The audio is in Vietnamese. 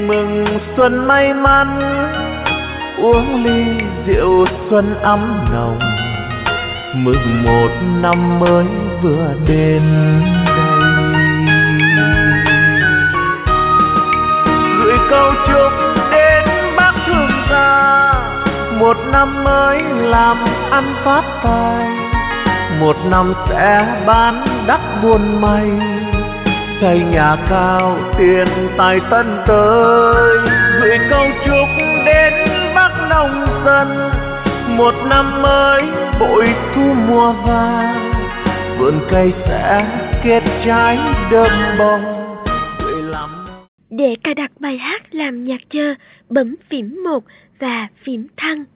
mừng xuân may mắn, uống ly rượu xuân ấm nồng, mừng một năm mới vừa đến đây. Gửi câu chúc đến bác thương gia, một năm mới làm ăn phát tài, một năm sẽ bán đắt buôn may, xây nhà cao tiền tài tân tới. Gửi câu chúc đến bác nông dân, một năm mới bội thu mùa vàng, vườn cây sẽ kết trái đơm bông. Để cài đặt bài hát làm nhạc chờ, bấm phím 1 và phím thăng.